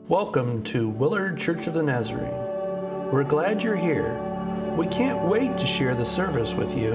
Welcome to Willard Church of the Nazarene. We're glad you're here. We can't wait to share the service with you.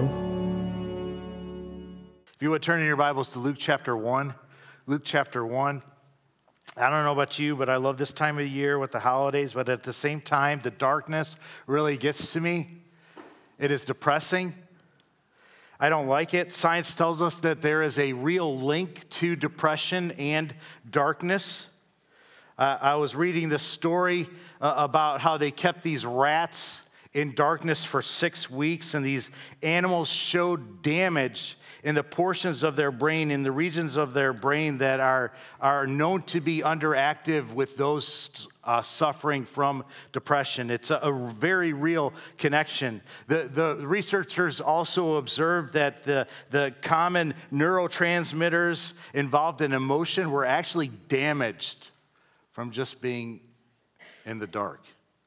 If you would turn in your Bibles to Luke chapter 1. Luke chapter 1. I don't know about you, but I love this time of the year with the holidays, but at the same time, the darkness really gets to me. It is depressing. I don't like it. Science tells us that there is a real link to depression and darkness. I was reading this story about how they kept these rats in darkness for 6 weeks, and these animals showed damage in the portions of their brain, in the regions of their brain that are known to be underactive with those suffering from depression. It's a very real connection. The researchers also observed that the common neurotransmitters involved in emotion were actually damaged from just being in the dark.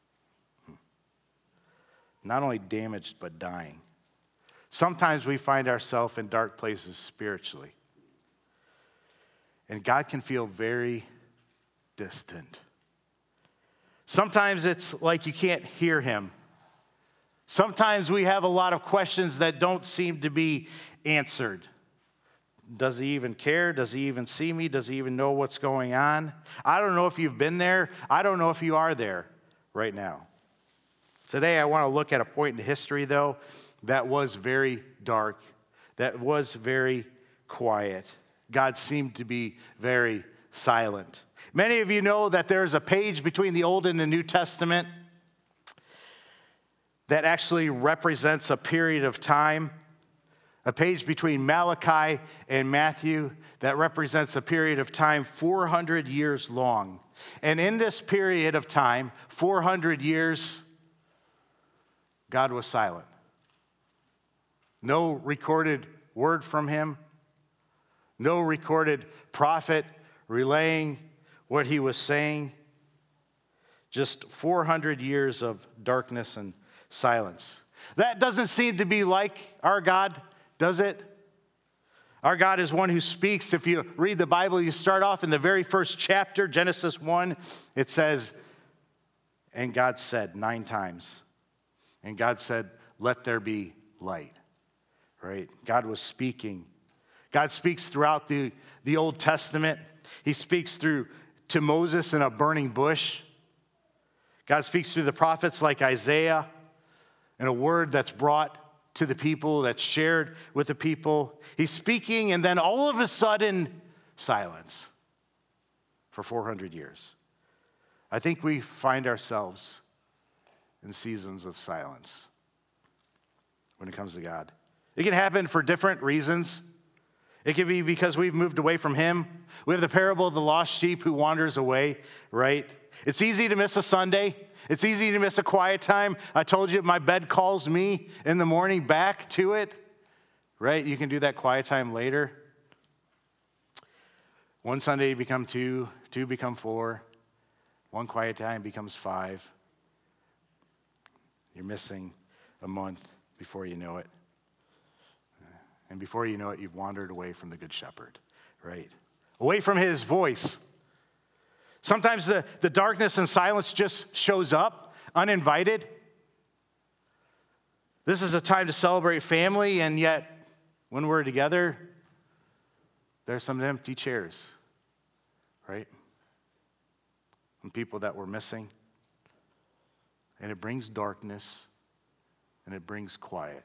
Not only damaged, but dying. Sometimes we find ourselves in dark places spiritually. And God can feel very distant. Sometimes it's like you can't hear him. Sometimes we have a lot of questions that don't seem to be answered. Does he even care? Does he even see me? Does he even know what's going on? I don't know if you've been there. I don't know if you are there right now. Today I want to look at a point in history, though, that was very dark, that was very quiet. God seemed to be very silent. Many of you know that there's a page between the Old and the New Testament that actually represents a period of time. A page between Malachi and Matthew that represents a period of time 400 years long. And in this period of time, 400 years, God was silent. No recorded word from him. No recorded prophet relaying what he was saying. Just 400 years of darkness and silence. That doesn't seem to be like our God, does it? Our God is one who speaks. If you read the Bible, you start off in the very first chapter, Genesis 1. It says, and God said 9 times. And God said, let there be light. Right? God was speaking. God speaks throughout the Old Testament. He speaks to Moses in a burning bush. God speaks through the prophets like Isaiah in a word that's brought to the people, that's shared with the people. He's speaking, and then all of a sudden, silence for 400 years. I think we find ourselves in seasons of silence when it comes to God. It can happen for different reasons. It could be because we've moved away from him. We have the parable of the lost sheep who wanders away, right? It's easy to miss a Sunday. It's easy to miss a quiet time. I told you my bed calls me in the morning back to it, right? You can do that quiet time later. One Sunday become 2, 2 become 4, one quiet time becomes 5. You're missing a month before you know it. And before you know it, you've wandered away from the Good Shepherd, right? Away from his voice. Sometimes the darkness and silence just shows up uninvited. This is a time to celebrate family, and yet when we're together, there's some empty chairs, right? Some people that we're missing. And it brings darkness, and it brings quiet.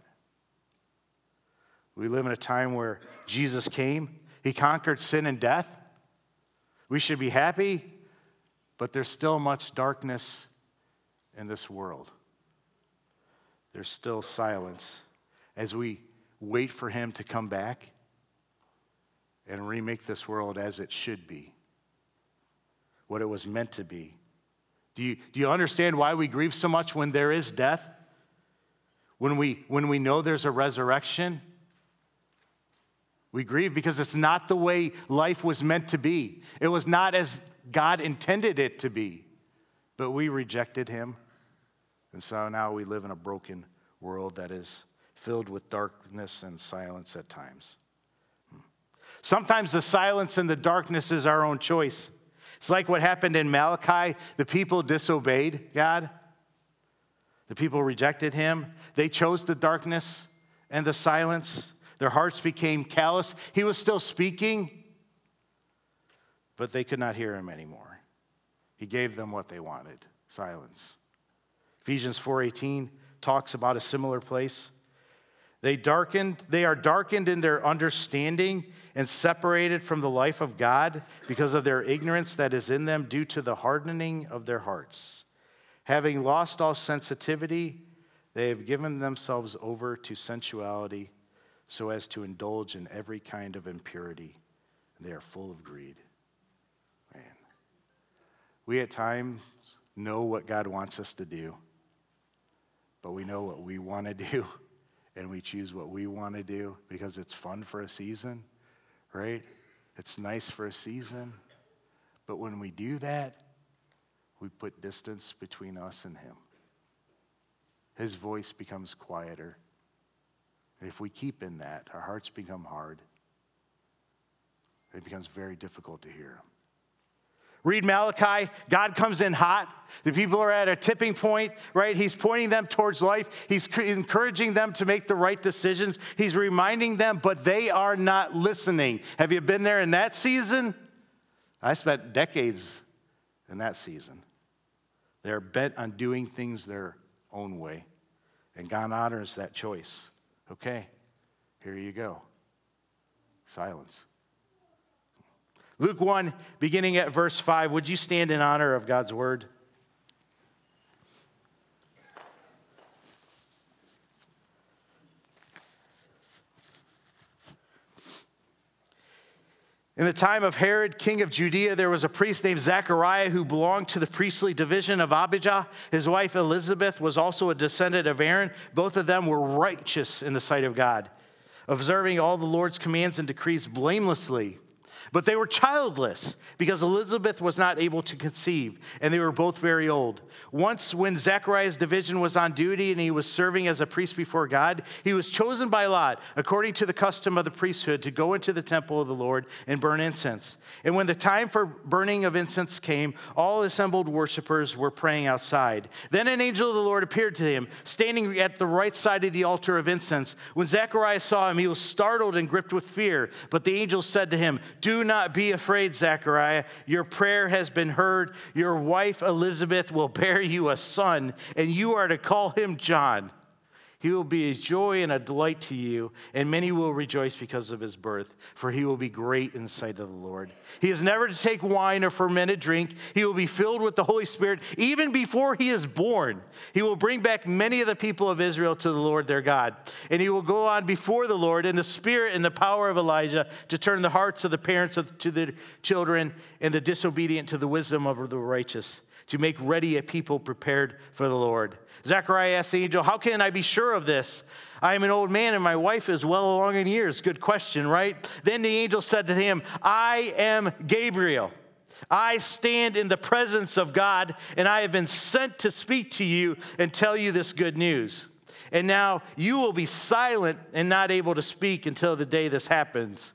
We live in a time where Jesus came. He conquered sin and death. We should be happy. But there's still much darkness in this world. There's still silence as we wait for him to come back and remake this world as it should be, what it was meant to be. Do you understand why we grieve so much when there is death? When we know there's a resurrection? We grieve because it's not the way life was meant to be. It was not as God intended it to be, but we rejected him. And so now we live in a broken world that is filled with darkness and silence at times. Sometimes the silence and the darkness is our own choice. It's like what happened in Malachi. The people disobeyed God. The people rejected him. They chose the darkness and the silence. Their hearts became callous. He was still speaking, but they could not hear him anymore. He gave them what they wanted, silence. Ephesians 4:18 talks about a similar place. They are darkened in their understanding and separated from the life of God because of their ignorance that is in them due to the hardening of their hearts. Having lost all sensitivity, they have given themselves over to sensuality so as to indulge in every kind of impurity. And they are full of greed. Man, we at times know what God wants us to do, but we know what we want to do, and we choose what we want to do because it's fun for a season, right? It's nice for a season. But when we do that, we put distance between us and him. His voice becomes quieter. And if we keep in that, our hearts become hard. It becomes very difficult to hear him. Read Malachi. God comes in hot. The people are at a tipping point, right? He's pointing them towards life. He's encouraging them to make the right decisions. He's reminding them, but they are not listening. Have you been there in that season? I spent decades in that season. They're bent on doing things their own way. And God honors that choice. Okay, here you go. Silence. Luke 1, beginning at verse 5, would you stand in honor of God's word? In the time of Herod, king of Judea, there was a priest named Zechariah who belonged to the priestly division of Abijah. His wife Elizabeth was also a descendant of Aaron. Both of them were righteous in the sight of God, observing all the Lord's commands and decrees blamelessly. But they were childless because Elizabeth was not able to conceive, and they were both very old. Once, when Zechariah's division was on duty and he was serving as a priest before God, he was chosen by Lot, according to the custom of the priesthood, to go into the temple of the Lord and burn incense. And when the time for burning of incense came, all assembled worshipers were praying outside. Then an angel of the Lord appeared to him, standing at the right side of the altar of incense. When Zechariah saw him, he was startled and gripped with fear. But the angel said to him, "Do not be afraid, Zechariah. Your prayer has been heard. Your wife Elizabeth will bear you a son, and you are to call him John. He will be a joy and a delight to you, and many will rejoice because of his birth, for he will be great in the sight of the Lord. He is never to take wine or fermented drink. He will be filled with the Holy Spirit even before he is born. He will bring back many of the people of Israel to the Lord their God, and he will go on before the Lord in the spirit and the power of Elijah to turn the hearts of the parents to the children and the disobedient to the wisdom of the righteous, to make ready a people prepared for the Lord." Zechariah asked the angel, "How can I be sure of this? I am an old man and my wife is well along in years." Good question, right? Then the angel said to him, "I am Gabriel. I stand in the presence of God, and I have been sent to speak to you and tell you this good news. And now you will be silent and not able to speak until the day this happens,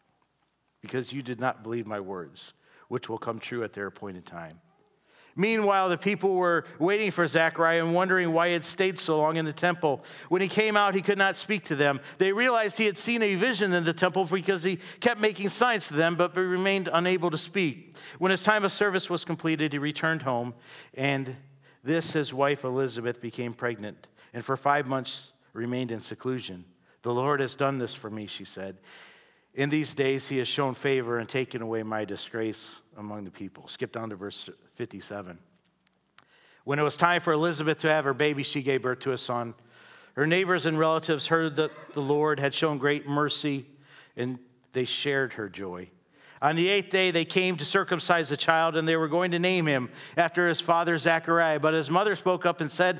because you did not believe my words, which will come true at their appointed time." Meanwhile, the people were waiting for Zechariah and wondering why he had stayed so long in the temple. When he came out, he could not speak to them. They realized he had seen a vision in the temple because he kept making signs to them, but remained unable to speak. When his time of service was completed, he returned home, and his wife Elizabeth became pregnant, and for 5 months remained in seclusion. "The Lord has done this for me," she said. "In these days he has shown favor and taken away my disgrace among the people." Skip down to verse 57. When it was time for Elizabeth to have her baby, she gave birth to a son. Her neighbors and relatives heard that the Lord had shown great mercy, and they shared her joy. On the 8th day, they came to circumcise the child, and they were going to name him after his father Zechariah. But his mother spoke up and said,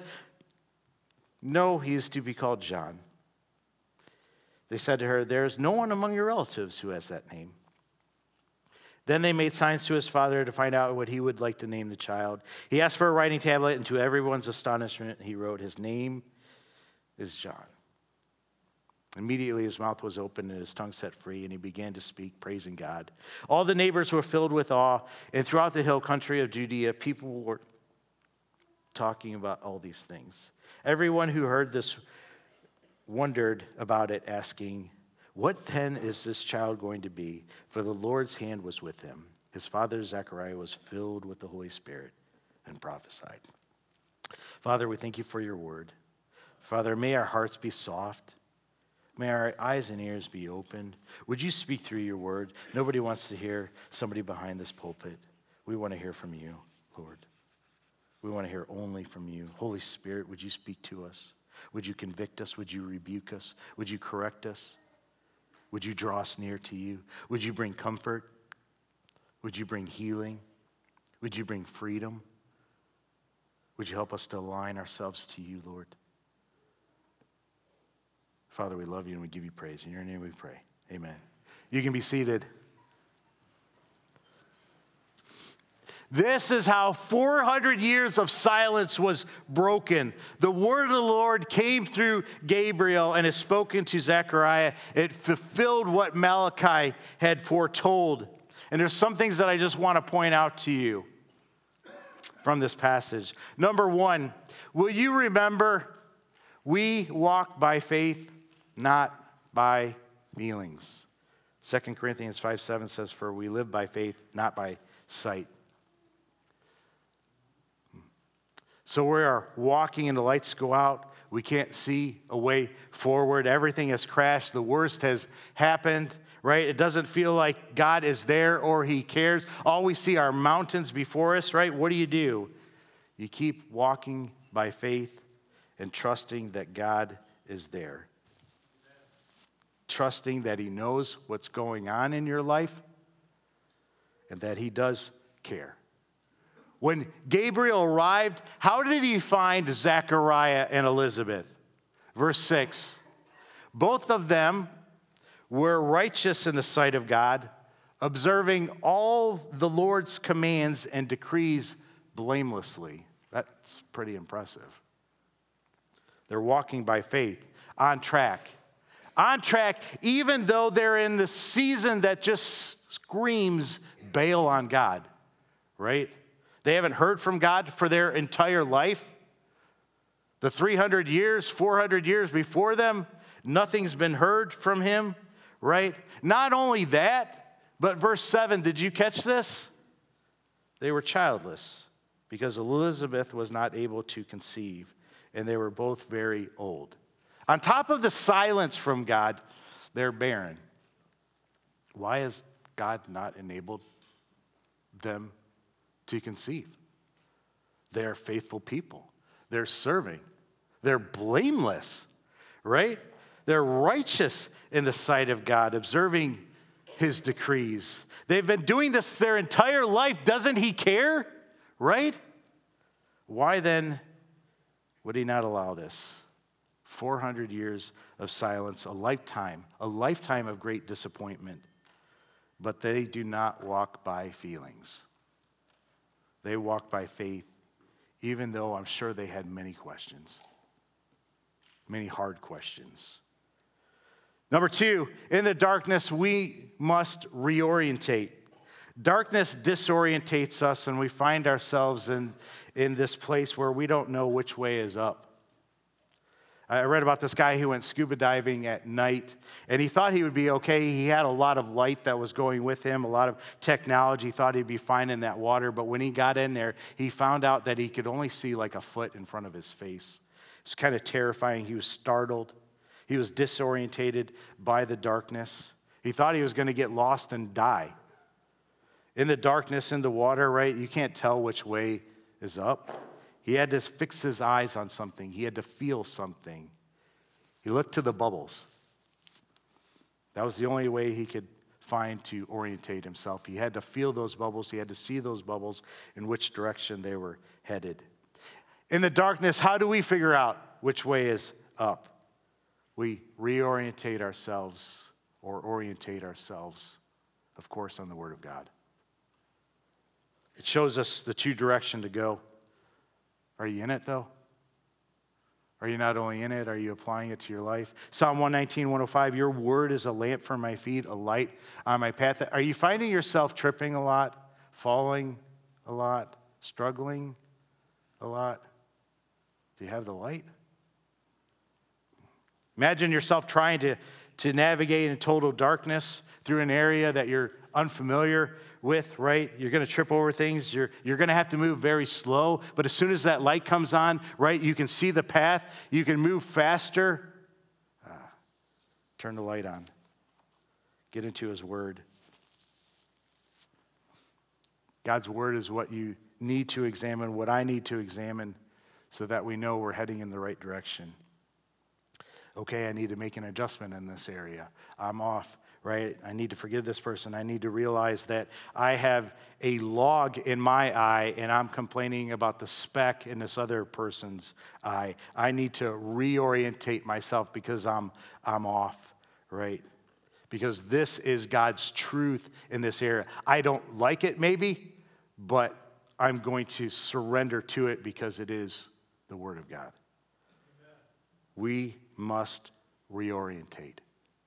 "No, he is to be called John." They said to her, "There is no one among your relatives who has that name." Then they made signs to his father to find out what he would like to name the child. He asked for a writing tablet, and to everyone's astonishment, he wrote, "His name is John." Immediately his mouth was opened and his tongue set free, and he began to speak, praising God. All the neighbors were filled with awe, and throughout the hill country of Judea, people were talking about all these things. Everyone who heard this wondered about it, asking, "What then is this child going to be?" For the Lord's hand was with him. His father Zechariah was filled with the Holy Spirit and prophesied. Father, we thank you for your word. Father, may our hearts be soft. May our eyes and ears be opened. Would you speak through your word? Nobody wants to hear somebody behind this pulpit. We want to hear from you, Lord. We want to hear only from you. Holy Spirit, would you speak to us? Would you convict us? Would you rebuke us? Would you correct us? Would you draw us near to you? Would you bring comfort? Would you bring healing? Would you bring freedom? Would you help us to align ourselves to you, Lord? Father, we love you and we give you praise. In your name we pray. Amen. You can be seated. This is how 400 years of silence was broken. The word of the Lord came through Gabriel and is spoken to Zechariah. It fulfilled what Malachi had foretold. And there's some things that I just want to point out to you from this passage. Number one, will you remember we walk by faith, not by feelings? 2 Corinthians 5:7 says, "For we live by faith, not by sight." So we are walking and the lights go out. We can't see a way forward. Everything has crashed. The worst has happened, right? It doesn't feel like God is there or he cares. All we see are mountains before us, right? What do? You keep walking by faith and trusting that God is there. Trusting that he knows what's going on in your life and that he does care. When Gabriel arrived, how did he find Zechariah and Elizabeth? Verse 6, both of them were righteous in the sight of God, observing all the Lord's commands and decrees blamelessly. That's pretty impressive. They're walking by faith, on track. On track, even though they're in the season that just screams bail on God, right? They haven't heard from God for their entire life. The 300 years, 400 years before them, nothing's been heard from him, right? Not only that, but verse 7, did you catch this? They were childless because Elizabeth was not able to conceive, and they were both very old. On top of the silence from God, they're barren. Why has God not enabled them to conceive? They're faithful people. They're serving. They're blameless, right? They're righteous in the sight of God, observing his decrees. They've been doing this their entire life. Doesn't he care, right? Why then would he not allow this? 400 years of silence, a lifetime of great disappointment. But they do not walk by feelings. They walk by faith, even though I'm sure they had many questions, many hard questions. Number two, in the darkness, we must reorientate. Darkness disorientates us, and we find ourselves in this place where we don't know which way is up. I read about this guy who went scuba diving at night, and he thought he would be okay. He had a lot of light that was going with him, a lot of technology. He thought he'd be fine in that water, but when he got in there, he found out that he could only see like a foot in front of his face. It's kind of terrifying. He was startled. He was disorientated by the darkness. He thought he was going to get lost and die. In the darkness, in the water, right, you can't tell which way is up. He had to fix his eyes on something. He had to feel something. He looked to the bubbles. That was the only way he could find to orientate himself. He had to feel those bubbles. He had to see those bubbles in which direction they were headed. In the darkness, how do we figure out which way is up? We reorientate ourselves or orientate ourselves, of course, on the Word of God. It shows us the true direction to go. Are you in it, though? Are you not only in it, are you applying it to your life? Psalm 119, 105, your word is a lamp for my feet, a light on my path. Are you finding yourself tripping a lot, falling a lot, struggling a lot? Do you have the light? Imagine yourself trying to navigate in total darkness through an area that you're unfamiliar with, right? You're going to trip over things. You're going to have to move very slow. But as soon as that light comes on, right, you can see the path. You can move faster. Turn the light on. Get into his word. God's word is what you need to examine, what I need to examine, so that we know we're heading in the right direction. Okay, I need to make an adjustment in this area. I'm off, right? I need to forgive this person. I need to realize that I have a log in my eye and I'm complaining about the speck in this other person's eye. I need to reorientate myself because I'm off, right? Because this is God's truth in this area. I don't like it maybe, but I'm going to surrender to it because it is the Word of God. We must reorientate.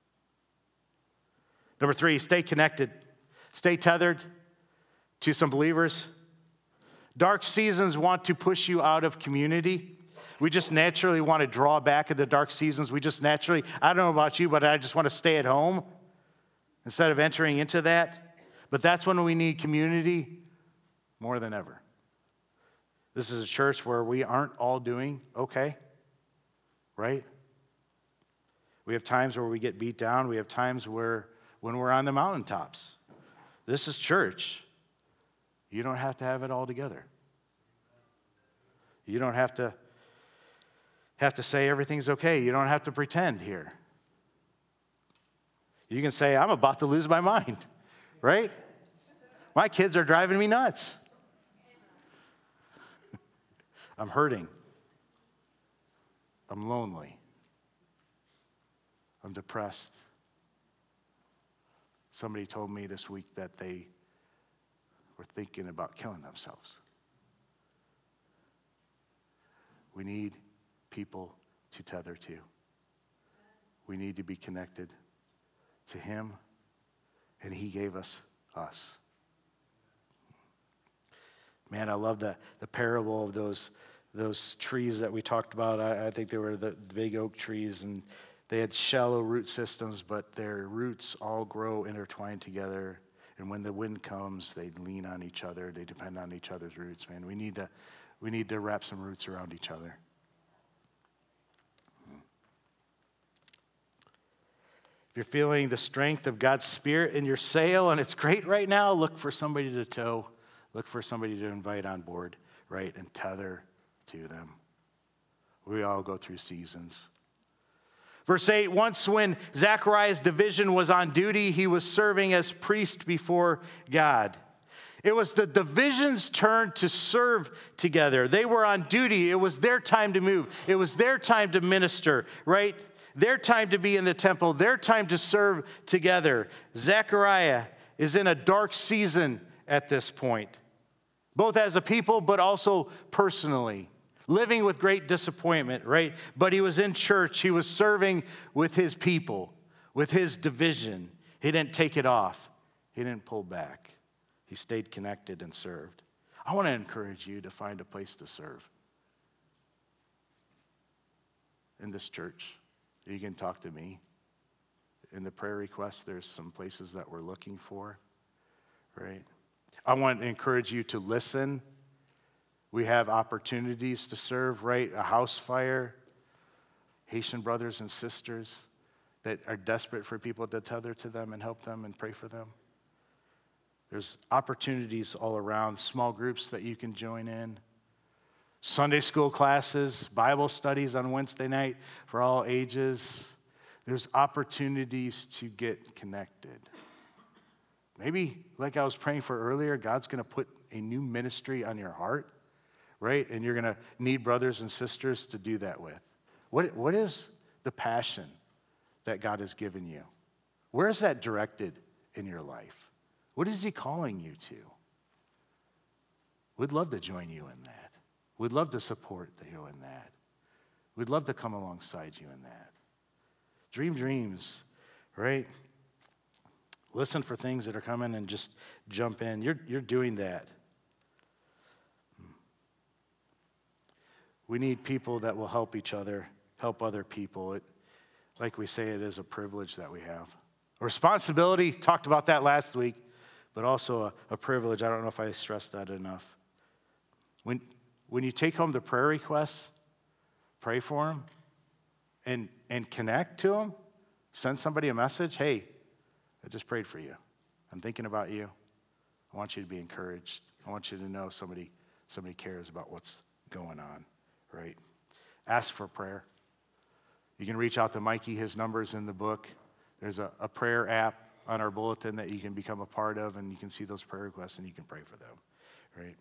Number 3, stay connected. Stay tethered to some believers. Dark seasons want to push you out of community. We just naturally want to draw back in the dark seasons. We just naturally, I don't know about you, but I just want to stay at home instead of entering into that. But that's when we need community more than ever. This is a church where we aren't all doing okay, right? We have times where we get beat down. We have times when we're on the mountaintops. This is church. You don't have to have it all together. You don't have to say everything's okay. You don't have to pretend here. You can say, I'm about to lose my mind, right? My kids are driving me nuts. I'm hurting. I'm lonely. I'm depressed. Somebody told me this week that they were thinking about killing themselves. We need people to tether to. We need to be connected to him, and he gave us. Man, I love the parable of those trees that we talked about. I think they were the big oak trees, and they had shallow root systems, but their roots all grow intertwined together. And when the wind comes, they lean on each other. They depend on each other's roots, man. We need to wrap some roots around each other. If you're feeling the strength of God's Spirit in your sail, and it's great right now, look for somebody to tow. Look for somebody to invite on board, right, and tether to them. We all go through seasons. Verse 8, once when Zechariah's division was on duty, he was serving as priest before God. It was the division's turn to serve together. They were on duty. It was their time to move. It was their time to minister, right? Their time to be in the temple. Their time to serve together. Zechariah is in a dark season at this point, both as a people, but also personally. Living with great disappointment, right? But he was in church. He was serving with his people, with his division. He didn't take it off. He didn't pull back. He stayed connected and served. I want to encourage you to find a place to serve in this church. You can talk to me. In the prayer request, there's some places that we're looking for, right? I want to encourage you to listen. We have opportunities to serve, right? A house fire, Haitian brothers and sisters that are desperate for people to tether to them and help them and pray for them. There's opportunities all around, small groups that you can join in, Sunday school classes, Bible studies on Wednesday night for all ages. There's opportunities to get connected. Maybe, like I was praying for earlier, God's going to put a new ministry on your heart, right? And you're going to need brothers and sisters to do that with. What is the passion that God has given you? Where is that directed in your life? What is he calling you to? We'd love to join you in that. We'd love to support you in that. We'd love to come alongside you in that. Dream dreams, right? Listen for things that are coming and just jump in. You're doing that. We need people that will help each other, help other people. Like we say, it is a privilege that we have. A responsibility, talked about that last week, but also a privilege. I don't know if I stressed that enough. When you take home the prayer requests, pray for them and connect to them. Send somebody a message. Hey, I just prayed for you. I'm thinking about you. I want you to be encouraged. I want you to know somebody cares about what's going on, right? Ask for prayer. You can reach out to Mikey. His number's in the book. There's a prayer app on our bulletin that you can become a part of, and you can see those prayer requests, and you can pray for them, right?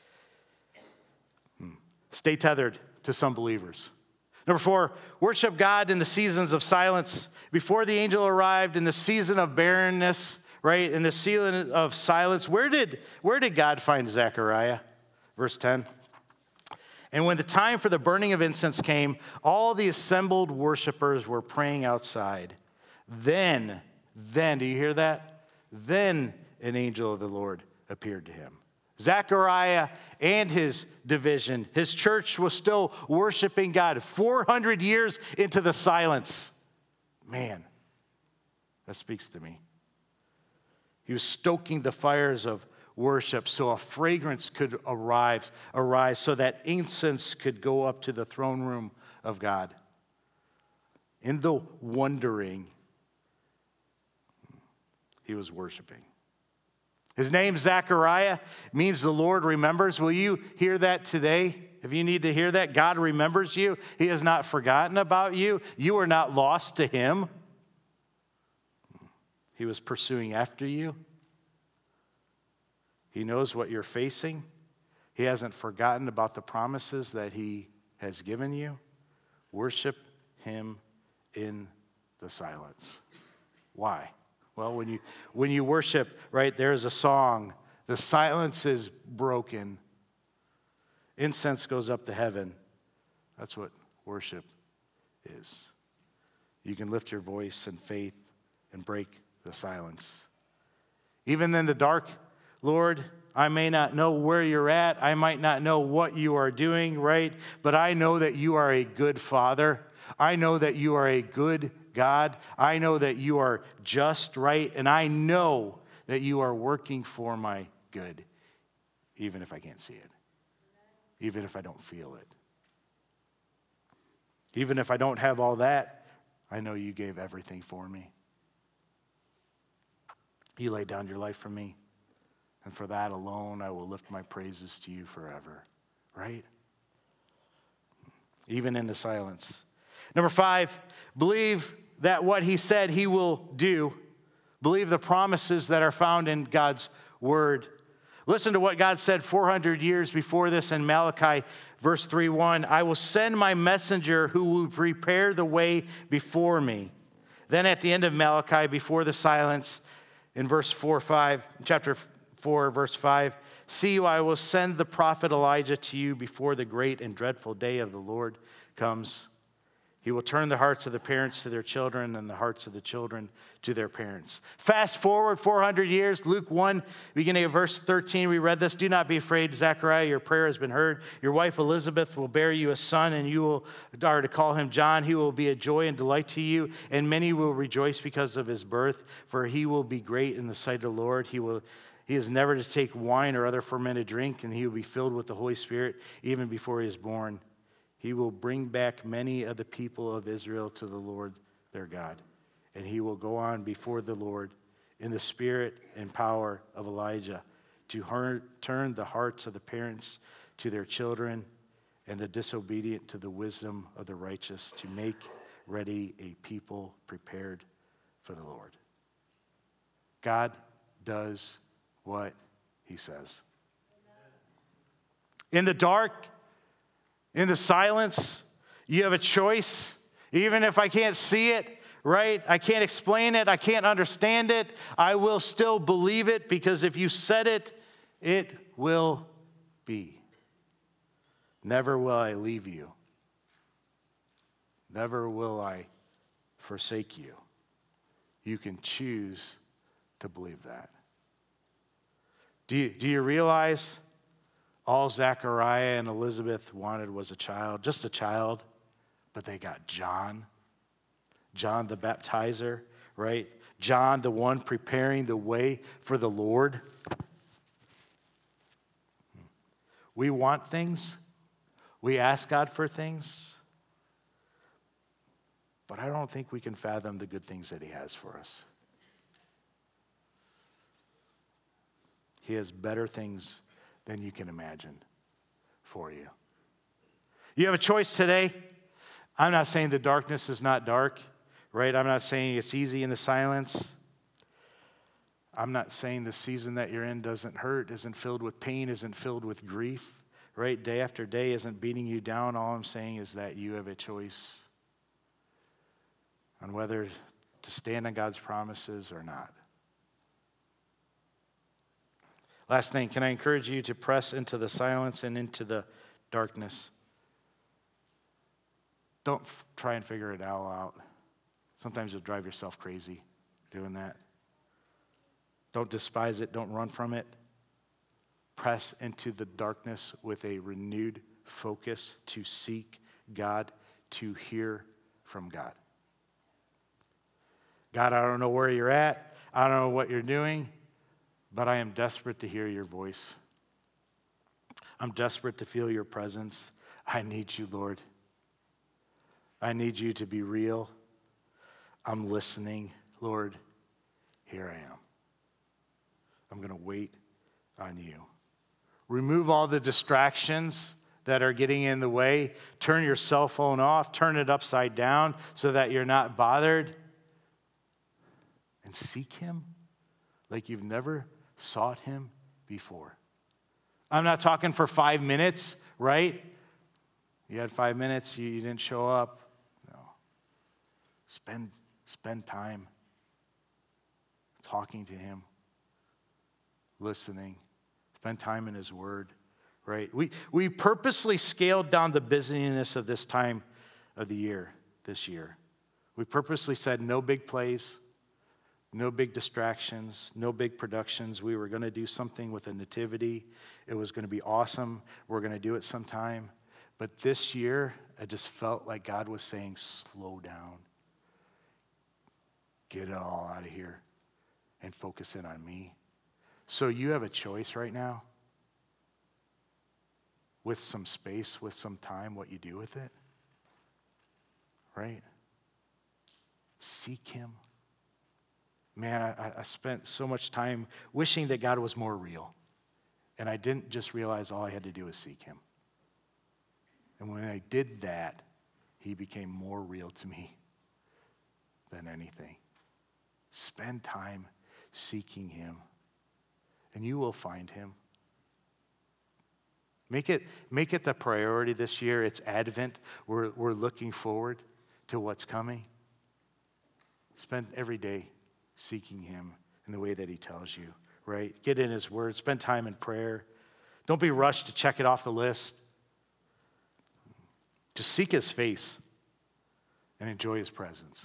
Stay tethered to some believers. Number 4, worship God in the seasons of silence. Before the angel arrived in the season of barrenness, right, in the season of silence, where did God find Zechariah? Verse 10. And when the time for the burning of incense came, all the assembled worshipers were praying outside. Then, do you hear that? Then an angel of the Lord appeared to him. Zechariah and his division, his church was still worshiping God 400 years into the silence. Man, that speaks to me. He was stoking the fires of worship so a fragrance could arise so that incense could go up to the throne room of God. In the wondering, he was worshiping. His name, Zechariah, means the Lord remembers. Will you hear that today? If you need to hear that, God remembers you. He has not forgotten about you. You are not lost to him. He was pursuing after you. He knows what you're facing. He hasn't forgotten about the promises that he has given you. Worship him in the silence. Why? Well, when you worship, right, there's a song. The silence is broken. Incense goes up to heaven. That's what worship is. You can lift your voice in faith and break the silence. Even in the dark, Lord, I may not know where you're at. I might not know what you are doing, right? But I know that you are a good Father. I know that you are a good God. I know that you are just, right? And I know that you are working for my good, even if I can't see it, even if I don't feel it. Even if I don't have all that, I know you gave everything for me. You laid down your life for me. And for that alone, I will lift my praises to you forever, right? Even in the silence. Number 5, believe that what he said he will do. Believe the promises that are found in God's word. Listen to what God said 400 years before this in Malachi, verse 3:1. I will send my messenger who will prepare the way before me. Then at the end of Malachi, before the silence, in chapter 4, verse 5, see, I will send the prophet Elijah to you before the great and dreadful day of the Lord comes. He will turn the hearts of the parents to their children and the hearts of the children to their parents. Fast forward 400 years, Luke 1, beginning of verse 13, we read this. Do not be afraid, Zechariah, your prayer has been heard. Your wife Elizabeth will bear you a son, and you are to call him John. He will be a joy and delight to you, and many will rejoice because of his birth, for he will be great in the sight of the Lord. He is never to take wine or other fermented drink, and he will be filled with the Holy Spirit even before he is born. He will bring back many of the people of Israel to the Lord their God. And he will go on before the Lord in the spirit and power of Elijah to turn the hearts of the parents to their children and the disobedient to the wisdom of the righteous, to make ready a people prepared for the Lord. God does what he says. In the dark, in the silence, you have a choice. Even if I can't see it, right? I can't explain it. I can't understand it. I will still believe it because if you said it, it will be. Never will I leave you Never will I forsake you. You can choose to believe that. Do you realize all Zechariah and Elizabeth wanted was a child, just a child, but they got John the baptizer, right? John, the one preparing the way for the Lord. We want things. We ask God for things. But I don't think we can fathom the good things that he has for us. He has better things than you can imagine for you. You have a choice today. I'm not saying the darkness is not dark, right? I'm not saying it's easy in the silence. I'm not saying the season that you're in doesn't hurt, isn't filled with pain, isn't filled with grief, right? Day after day isn't beating you down. All I'm saying is that you have a choice on whether to stand on God's promises or not. Last thing, can I encourage you to press into the silence and into the darkness? Don't try and figure it all out. Sometimes you'll drive yourself crazy doing that. Don't despise it. Don't run from it. Press into the darkness with a renewed focus to seek God, to hear from God. God, I don't know where you're at. I don't know what you're doing, but I am desperate to hear your voice. I'm desperate to feel your presence. I need you, Lord. I need you to be real. I'm listening. Lord, here I am. I'm going to wait on you. Remove all the distractions that are getting in the way. Turn your cell phone off. Turn it upside down so that you're not bothered. And seek him like you've never sought him before. I'm not talking for 5 minutes, right? You had 5 minutes, you didn't show up. No. Spend time talking to him, listening. Spend time in his word, right? We purposely scaled down the busyness of this time of the year, this year. We purposely said no big plays, no big distractions, no big productions. We were going to do something with a nativity. It was going to be awesome. We're going to do it sometime. But this year, I just felt like God was saying, slow down. Get it all out of here and focus in on me. So you have a choice right now with some space, with some time, what you do with it, right? Seek him. Man, I spent so much time wishing that God was more real. And I didn't just realize all I had to do was seek him. And when I did that, he became more real to me than anything. Spend time seeking him, and you will find him. Make it the priority this year. It's Advent. We're looking forward to what's coming. Spend every day seeking him in the way that he tells you, right? Get in his word. Spend time in prayer. Don't be rushed to check it off the list. Just seek his face and enjoy his presence.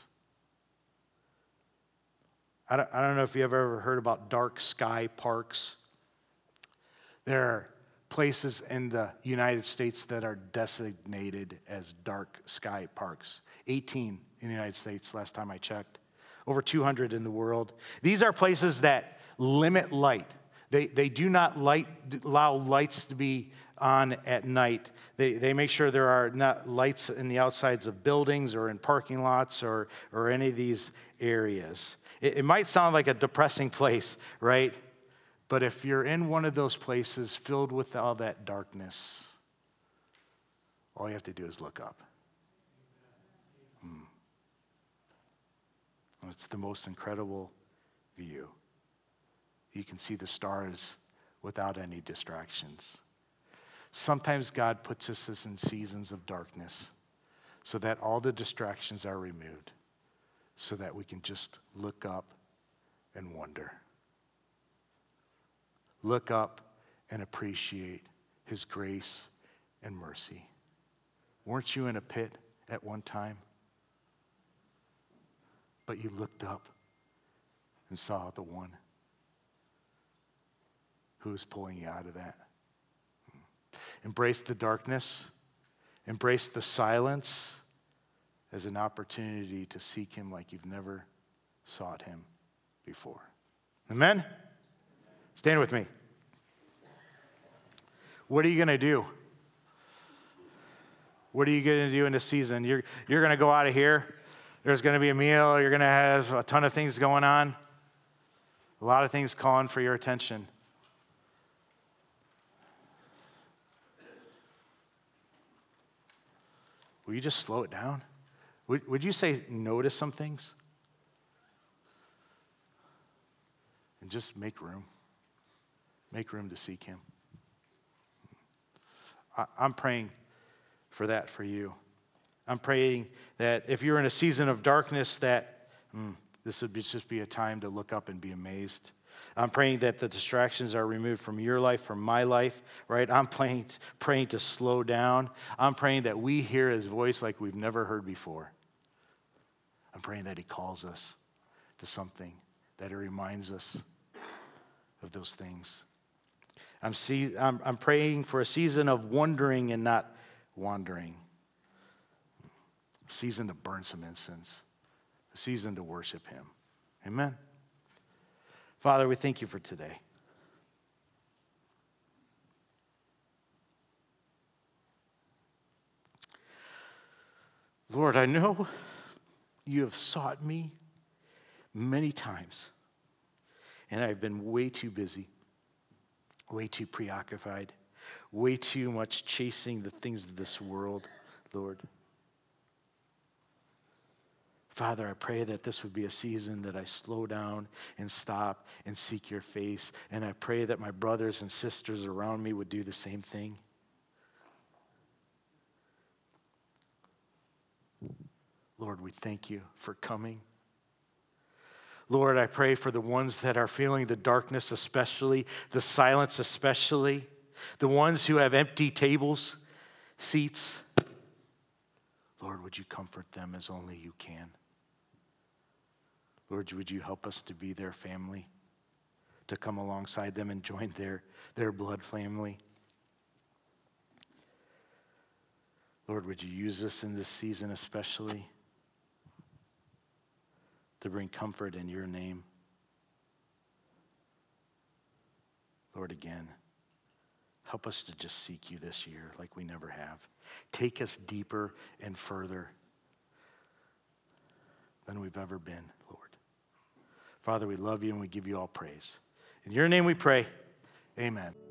I don't know if you ever heard about dark sky parks. There are places in the United States that are designated as dark sky parks. 18 in the United States, last time I checked. Over 200 in the world. These are places that limit light. They do not allow lights to be on at night. They make sure there are not lights in the outsides of buildings or in parking lots or any of these areas. It might sound like a depressing place, right? But if you're in one of those places filled with all that darkness, all you have to do is look up. It's the most incredible view. You can see the stars without any distractions. Sometimes God puts us in seasons of darkness so that all the distractions are removed, so that we can just look up and wonder. Look up and appreciate his grace and mercy. Weren't you in a pit at one time? but you looked up and saw the one who was pulling you out of that. Embrace the darkness, embrace the silence as an opportunity to seek him like you've never sought him before. Amen? Stand with me. What are you going to do? What are you going to do in this season? You're going to go out of here. There's going to be a meal. You're going to have a ton of things going on. A lot of things calling for your attention. Will you just slow it down? Would you say no to some things? And just make room. Make room to seek him. I'm praying for that for you. I'm praying that if you're in a season of darkness, that this would just be a time to look up and be amazed. I'm praying that the distractions are removed from your life, from my life, right? I'm praying to slow down. I'm praying that we hear his voice like we've never heard before. I'm praying that he calls us to something, that he reminds us of those things. I'm praying for a season of wondering and not wandering. A season to burn some incense. A season to worship him. Amen. Father, we thank you for today. Lord, I know you have sought me many times, and I've been way too busy, way too preoccupied, way too much chasing the things of this world, Lord. Father, I pray that this would be a season that I slow down and stop and seek your face. And I pray that my brothers and sisters around me would do the same thing. Lord, we thank you for coming. Lord, I pray for the ones that are feeling the darkness especially, the silence especially, the ones who have empty tables, seats. Lord, would you comfort them as only you can? Lord, would you help us to be their family, to come alongside them and join their blood family? Lord, would you use us in this season especially to bring comfort in your name? Lord, again, help us to just seek you this year like we never have. Take us deeper and further than we've ever been, Lord. Father, we love you and we give you all praise. In your name we pray, amen.